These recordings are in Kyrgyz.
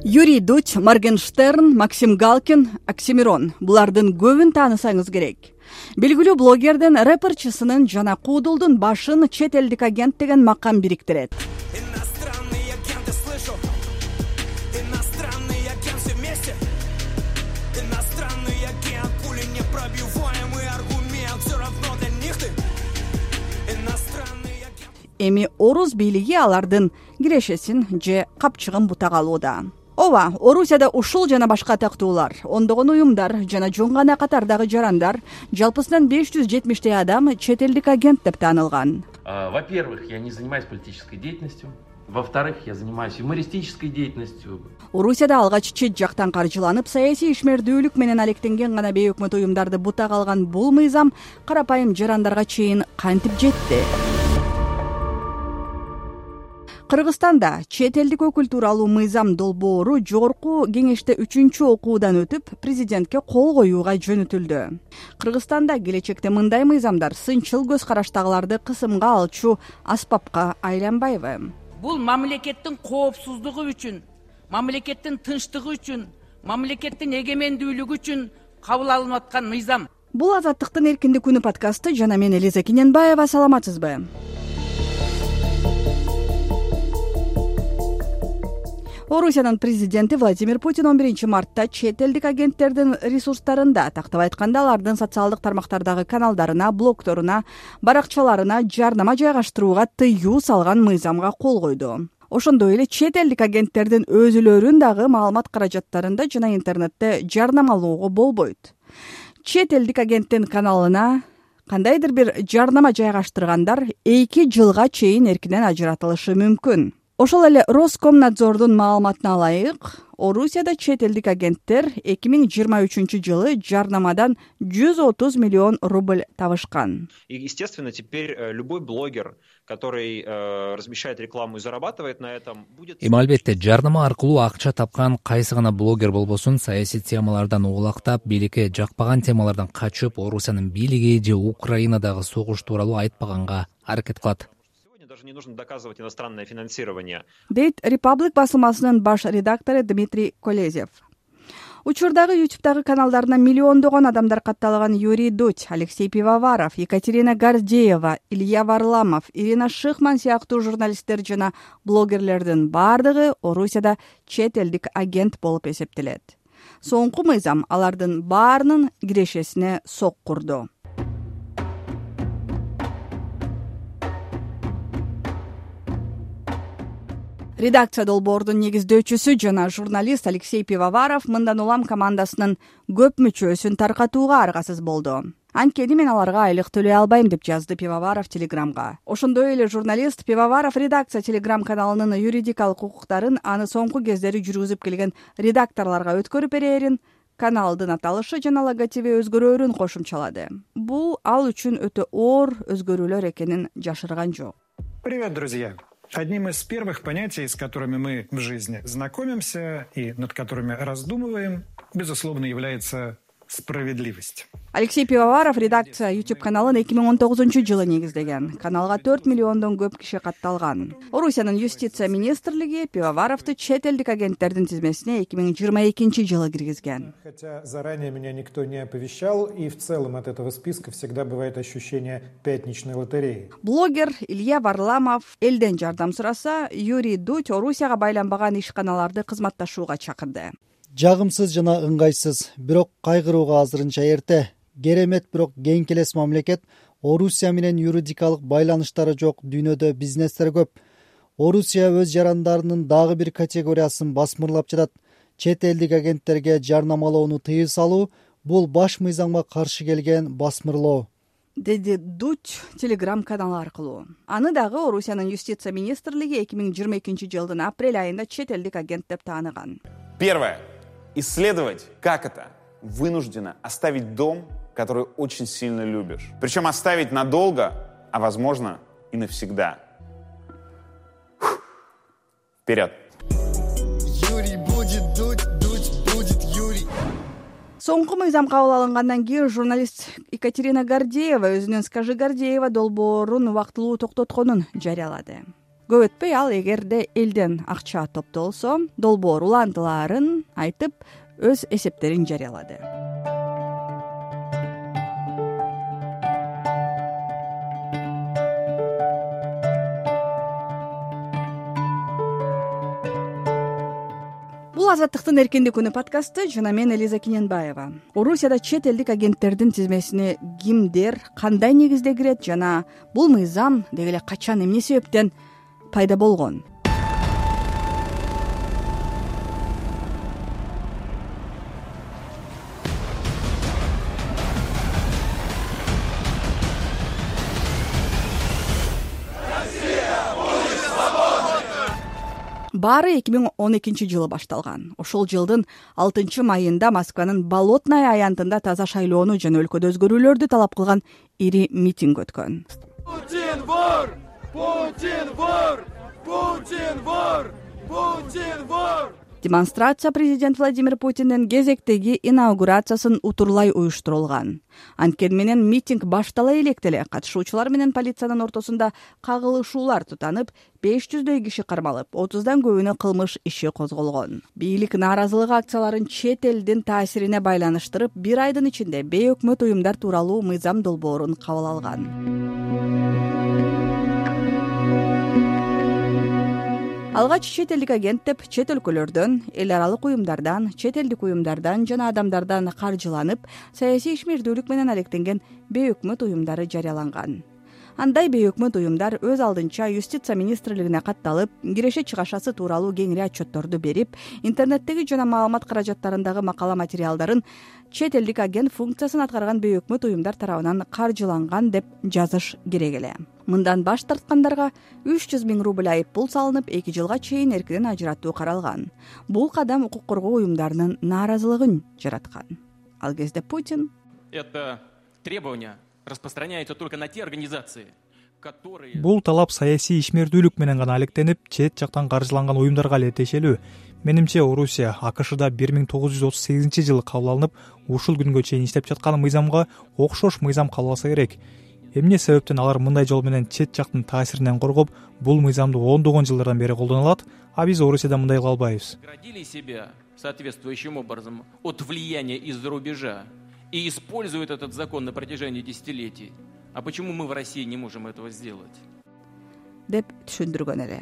Юрий Дудь, Моргенштерн, Максим Галкин, Оксимирон. Булардын көбүн таанысаңыз керек. Белгилүү блогерден рэперчисинин жана Куудулдун башын чет элдик агент деген макам бириктирет. Эми орус бийлиги алардын кирешесин же капчыгын бутак алууда. Ооба, Орусияда ушул жана башка тактуулар, ондогон уюмдар жана жөн гана катардагы жарандар, жалпысынан 570 адам чет элдик агент деп таанылган. Во-первых, я не занимаюсь политической деятельностью. Во-вторых, я занимаюсь юмористической деятельностью. Орусияда алгач чет жактан каржыланып, саясий ишмердүүлүк менен алектенген гана бейөкмөт уюмдарды бутак алган бул мыйзам карапайым жарандарга чейин кантип жетти? Кыргызстанда чет элдик өкүл тууралуу мыйзам долбоору жогорку кеңеште 3-окуудан өтүп, президентке кол коюуга жөнөтүлдү. Кыргызстанда келечекте мындай мыйзамдар сынчыл көз караштагыларды кысымга алчу аспапка айланбайбы? Бул мамлекеттин коопсуздугу үчүн, мамлекеттин тынчтыгы үчүн, мамлекеттин эгемендүүлүгү үчүн кабыл алынып аткан мыйзам. Бул Азаттыктын эркиндик күнү подкасты жана мен Элиза Кененбаева. Саламатсызбы? Орусиянын президенти Владимир Путин 11 мартта чет элдик агенттердин ресурстарында, тактап айтканда алардын социалдык тармактардагы каналдарына, блогторуна, баракчаларына жарнама жайгаштырууга тыюу салган мыйзамга кол койду. Ошондой эле чет элдик агенттердин өзүлөрүн дагы маалымат каражаттарында жана интернетте жарнамалоого болбойт. Чет элдик агенттин каналына кандайдыр бир жарнама жайгаштыргандар 2 жылга чейин эркинен ажыратылышы мүмкүн. Ошол эле Роскомнадзордун маалыматына ылайык, Орусияда чет элдик агенттер 2023 жылы жарнамадан 130 миллион рубль табышкан. И, естественно, теперь любой блогер, который размещает рекламу и зарабатывает на этом, будет... Албетте, жарнама аркылуу акча тапкан кайсы гана блогер болбосун, саясий темалардан угулактап, бийликке жакпаган темалардан качып, Орусиянын бийлиги же Украинадагы согуш тууралуу айтпаганга аракет кылат. Даже не нужно доказывать иностранное финансирование. Дейт Republic басылмасынын баш редактору Дмитрий Колезев. Учурдагы YouTube'дагы каналдарына миллиондогон адамдар катталган Юрий Дудь, Алексей Пивоваров, Екатерина Гордеева, Илья Варламов, Ирина Шихман сыяктуу журналисттер жана блогерлердин бардыгы Орусияда чет элдик агент болуп эсептелет. Соңку мыйзам алардын баарынын кирешесине сок курду. Редакция долбоордун негиздөөчүсү жана журналист Алексей Пивоваров мындан улам командасынын көп мүчөсүн таркатууга аргасыз болду. Анткени мен аларга айлык төлөй албайм деп жазды Пивоваров Телеграмга. Ошондой эле журналист Пивоваров редакция Телеграм каналынын юридикалык укуктарын аны соңку кездери жүргүзүп келген редакторлорго өткөрүп берээрин, каналдын аталышы жана логотиби өзгөрөөрүн кошумчалады. Бул ал үчүн өтө оор өзгөрүүлөр экенин жашырган жок. Привет, друзья! Одним из первых понятий, с которыми мы в жизни знакомимся и над которыми раздумываем, безусловно, является справедливость. Алексей Пивоваров редакция YouTube каналын 2019 жылы негиздеген. Каналга 4 миллиондон көп киши катталган. Орусиянын юстиция министрлиги Пивоваровду чет элдик агенттердин тизмесине 2022 жылы киргизген. Хотя заранее меня никто не оповещал, и в целом от этого списка всегда бывает ощущение пятничной лотереи. Блогер Илья Варламов элден жардам сураса, Юрий Дудь Орусияга байланбаган ишканаларды кызматташууга чакырды. Жагымсыз жана ыңгайсыз, бирок кайгырууга азырынча эрте. Керемет, бирок кеңкелес мамлекет. Орусия менен юридикалык байланыштары жок дүйнөдө бизнестер көп. Орусия өз жарандарынын дагы бир категориясын басмырлап жатат. Чет элдик агенттерге жарнамалоону тыюу салуу бул баш мыйзамга каршы келген басмырлоо, деди Дудь Телеграм каналы аркылуу. Аны дагы Орусиянын юстиция министрлиги 2022 жылдын апрель айында чет элдик агент деп тааныган. Первое. Исследовать, как это вынужденно оставить дом, который очень сильно любишь. Причем оставить надолго, а возможно и навсегда. Вперед! Юрий будет Дудь, Дудь будет Юрий. Соңку мыйзам кабыл алынгандан кийин журналист Екатерина Гордеева өзүнүн «Скажи Гордеева» долбоорун убактылуу токтотконун жарыялады. Көп өтпөй ал эгерде элден акча топтолсо долбоор улантылаарын айтып өз эсептерин жарыялады. Бул Азаттыктын эркиндик күнү подкасты жана мен Элиза Кененбаева. Орусияда чет элдик агенттердин тизмесине кимдер, кандай негизде кирет жана бул мыйзам деги эле качан, эмне себептен пайда болгон? Баары 2012-жылы башталган. Ошол жылдын 6-майында Москванын Болотная аянтында таза шайлоону жана өлкөдө өзгөрүүлөрдү талап кылган ири митинг өткөн. Путин вор! Путин вор! Путин вор! Путин вор! Демонстрация президент Владимир Путиндин кезектеги инаугурациясын утурлай уюштурулган. Анткени менен митинг баштала электе эле катышуучулар менен полициянын ортосунда кагылышуулар тутанып, 500дөй киши кармалып, 30дан көбүнө кылмыш иши козголгон. Бийлик нааразылык акцияларын чет элдин таасирине байланыштырып, 1 айдын ичинде бейөкмөт уюмдар тууралуу мыйзам долбоорун кабыл алган. Алгач чет элдик агент деп чет өлкөлөрдөн, эл аралык уюмдардан, чет элдик уюмдардан жана адамдардан каржыланып, саясий ишмердүүлүк менен алектенген бейөкмөт уюмдары жарыяланган. Андай бейөкмөт уюмдар өз алдынча юстиция министрлигине катталып, киреше чыгашасы тууралуу кеңири отчетторду берип, интернеттеги жана маалымат каражаттарындагы макала материалдарын чет элдик агент функциясын аткарган бейөкмөт уюмдар тарабынан каржыланган деп жазыш керек эле. Мындан баш тарткандарга 300 000 рубль айып пул салынып, 2 жылга чейин эркинен ажыратуу каралган. Бул кадам укук коргоо уюмдарынын нааразылыгын жараткан. Ал кезде Путин: Это требование распространяется только на те организации, которые... Бул талап саясий ишмердүүлүк менен гана алектенип, чет жактан каржыланган уюмдарга эле тиешелүү. Менимче, Орусия АКШда 1938-жылы кабыл алынып, ушул күнгө чейин иштеп жаткан мыйзамга окшош мыйзам кабылса керек. Эмне себептен алар мындай жол менен чет жактын таасиринен коргоп, бул мыйзамды ондогон жылдардан бери колдоно алат, а биз Орусияда мындай кыла албайбыз. Оградили себя соответствующим образом от влияния из-за рубежа и используют этот закон на протяжении десятилетий. А почему мы в России не можем этого сделать? деп түшүндүргөн эле.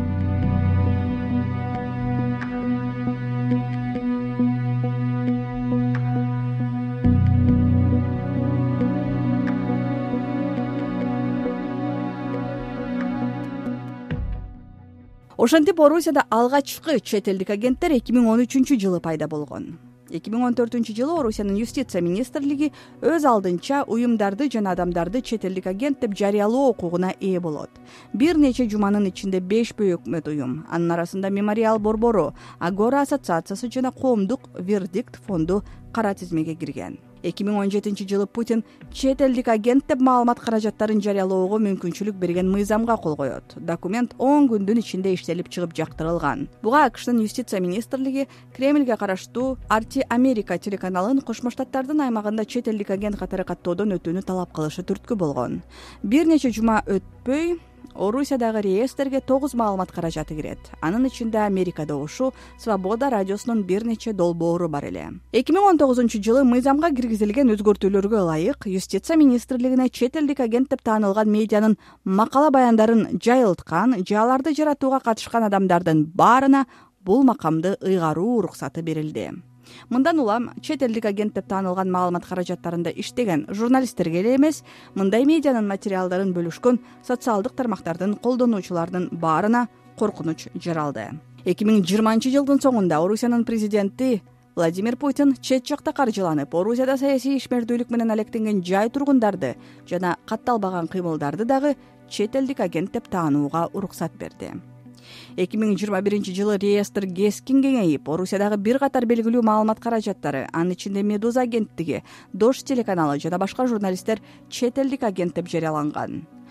Ошентип Орусияда алгачкы чет элдик агенттер 2013-жылы пайда болгон. 2014-жылы Орусиянын юстиция министрлиги өз алдынча уюмдарды жана адамдарды чет элдик агент деп жарыялоо укугуна ээ болот. Бир нече жуманын ичинде 5 бейөкмөт уюм, анын арасында Мемориал борбору, Агора ассоциациясы жана Коомдук вердикт фонду кара тизмеге кирген. 2017-жылы Путин чет элдик агент деп маалымат каражаттарын жарыялоого мүмкүнчүлүк берген мыйзамга кол коет. Документ 10 күндүн ичинде иштелип чыгып жактырылган. Буга АКШнын юстиция министрлиги Кремльге караштуу Арти Америка телеканалын Кошмо Штаттардын аймагында чет элдик агент катары каттоодон өтүүнү талап кылышы түрткү болгон. Бир нече жума өтпөй Орусиядагы реестрге 9 маалымат каражаты кирет. Анын ичинде Америка добушу Свобода радиосунун бир нече долбоору бар эле. 2019-жылы мыйзамга киргизилген өзгөртүүлөргө ылайык юстиция министрлигине чет элдик агент деп таанылган медианын макала баяндарын жайылткан, жаларды жаратууга катышкан адамдардын баарына бул макамды ыйгаруу уруксаты берилди. Мындан улам чет элдик агент деп таанылган маалымат каражаттарында иштеген журналисттерге эле эмес, мындай медианын материалдарын бөлүшкөн социалдык тармактардын колдонуучулардын баарына коркунуч жаралды. 2020-жылдын соңунда Орусиянын президенти Владимир Путин чет жакта каржыланып, Орусияда саясий ишмердүүлүк менен алектенген жай тургундарды жана катталбаган кыймылдарды дагы чет элдик агент деп таанууга уруксат берди. 2021-жылы реестр кескин кеңейип, Орусиядагы бир катар белгилүү маалымат каражаттары, анын ичинде Медуза агенттиги, Дождь телеканалы жана башка журналисттер чет элдик агент деп жарыяланган.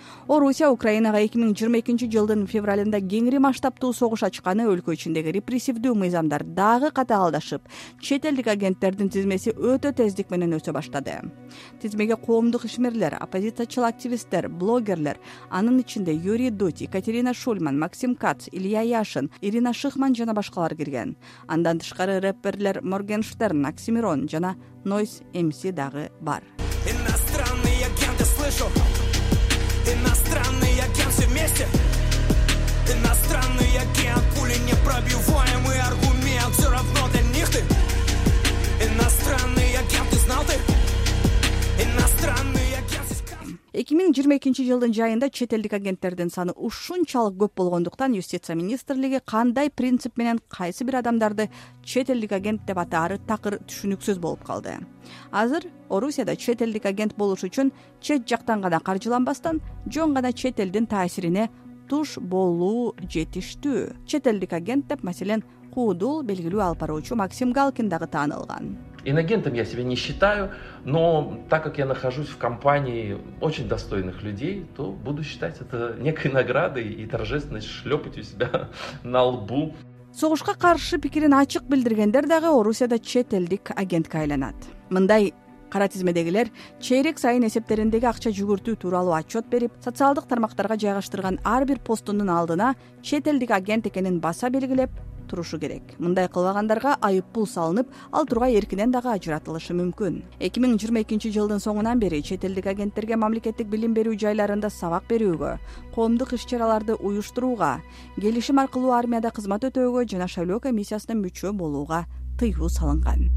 Орусия Украинага 2022 жылдын февралында кеңири масштабтуу согуш ачканы өлкө ичиндеги репрессивдүү мыйзамдар дагы катаалдашып, чет элдик агенттердин тизмеси өтө тездик менен өсө баштады. Тизмеге коомдук ишмерлер, оппозициячыл активисттер, блогерлер, анын ичинде Юрий Дудь, Екатерина Шульман, Максим Кац, Илья Яшин, Ирина Шихман жана башкалар кирген. Андан тышкары рэперлер Моргенштерн, Оксимирон жана Noise MC дагы бар. Иностранные агенты, слышу. Иностранный агент, все вместе. Иностранный агент, пули непробиваемый аргумент, все равно для них ты. Иностранный агент, ты знал ты? Иностранный агент. 2022 жылдын жайында чет элдик агенттердин саны ушунчалык көп болгондуктан Юстиция министрлиги кандай принцип менен кайсы бир адамдарды чет элдик агент деп атаары такыр түшүнүксүз болуп калды. Азыр Орусияда чет элдик агент болуш үчүн чет жактан гана каржыланбастан, жөн гана чет элдин таасирине туш болуу жетиштүү. Чет элдик агент деп маселен Куудул белгилүү алып баруучу Максим Галкин дагы таанылган. Инагентом я себя не считаю, но так как я нахожусь в компании очень достойных людей, то буду считать это некой наградой и торжественность шлепать у себя на лбу. Согушка каршы пикирин ачык билдиргендер дагы Орусияда чет элдик агентке айланат. Мындай кара тизмедегилер чейрек сайын эсептериндеги акча жүгүртүү тууралуу отчет берип, социалдык тармактарга жайгаштырган ар бир постунун алдына чет элдик агент экенин баса белгилеп турушу керек. Мындай кылбагандарга айып пул салынып, ал тургай эркинен дагы ажыратылышы мүмкүн. 2022 жылдын соңунан бери чет элдик агенттерге мамлекеттик билим берүү жайларында сабак берүүгө, коомдук иш-чараларды уюштурууга, келишим аркылуу армияда кызмат өтөөгө жана шайлоо комиссиясына мүчө болууга тыюу салынган.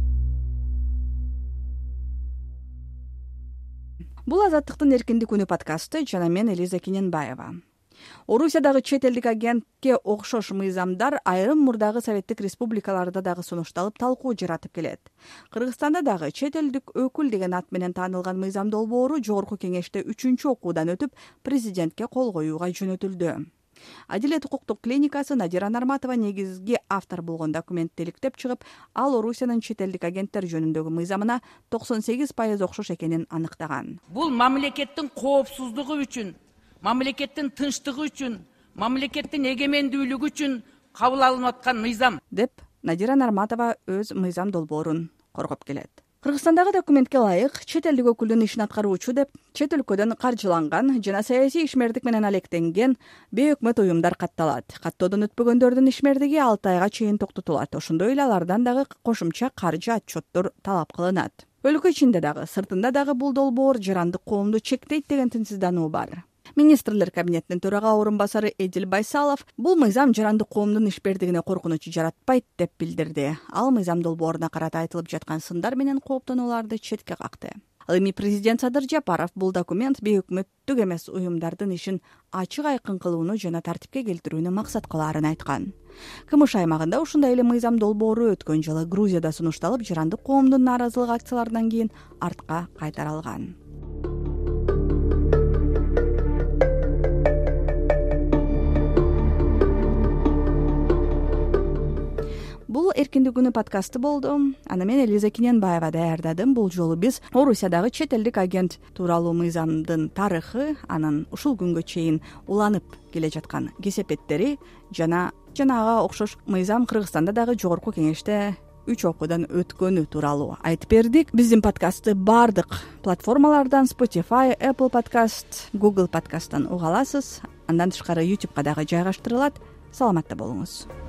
Бул Азаттыктын эркиндик күнү подкасты жана мен Элиза Кененбаева. Орусиядагы чет элдик агентке окшош мыйзамдар айрым мурдагы советтик республикаларда дагы сунушталып талкуу жаратып келет. Кыргызстанда дагы чет элдик өкүл деген ат менен таанылган мыйзам долбоору жогорку кеңеште 3-чү окуудан өтүп президентке кол коюуга жөнөтүлдү. Адилет укуктук клиникасы Надира Нарматова негизги автор болгон документти иликтеп чыгып, ал Орусиянын чет элдик агенттер жөнүндөгү мыйзамына 98% окшош экенин аныктаган. Бул мамлекеттин коопсуздугу үчүн, мамлекеттин тынчтыгы үчүн, мамлекеттин эгемендүүлүгү үчүн кабыл алынып аткан мыйзам деп Надира Нарматова өз мыйзам долбоорун коргоп келет. Кыргызстандагы документке ылайык чет элдик өкүлдүн ишин аткаруучу деп чет өлкөдөн каржыланган жана саясий ишмердик менен алектенген бейөкмөт уюмдар катталат. Каттоодон өтпөгөндөрдүн ишмердиги 6 айга чейин токтотулат. Ошондой эле алардан дагы кошумча каржы отчеттор талап кылынат. Өлкө ичинде дагы, сыртында дагы бул долбоор жарандык коомду чектейт деген тынчсыздануу бар. Министрлер кабинетинин төрага орун басары Эдил Байсалов бул мыйзам жарандык коомдун ишбердигине коркунуч жаратпайт деп билдирди. Ал мыйзам долбооруна карата айтылып жаткан сындар менен кооптонууларды четке какты. Ал эми президент Садыр Жапаров бул документ бейөкмөттүк эмес уюмдардын ишин ачык айкын кылууну жана тартипке келтирүүнү максат кылаарын айткан. КМШ аймагында ушундай эле мыйзам долбоору өткөн жылы Грузияда сунушталып, жарандык коомдун нааразылык акцияларынан кийин артка кайтарылган. Бул эркиндик күнү подкасты болду. Аны мен Элиза Кененбаева даярдадым. Бул жолу биз Орусиядагы чет элдик агент тууралуу мыйзамдын тарыхы, анын ушул күнгө чейин уланып келе жаткан кесепеттери жана ага окшош мыйзам Кыргызстанда дагы жогорку кеңеште 3 окуудан өткөнү тууралуу айтып бердик. Биздин подкастты бардык платформалардан Spotify, Apple Podcast, Google Podcast'тан уга аласыз. Андан тышкары YouTube'га дагы жайгаштырылат. Саламатта болуңуз.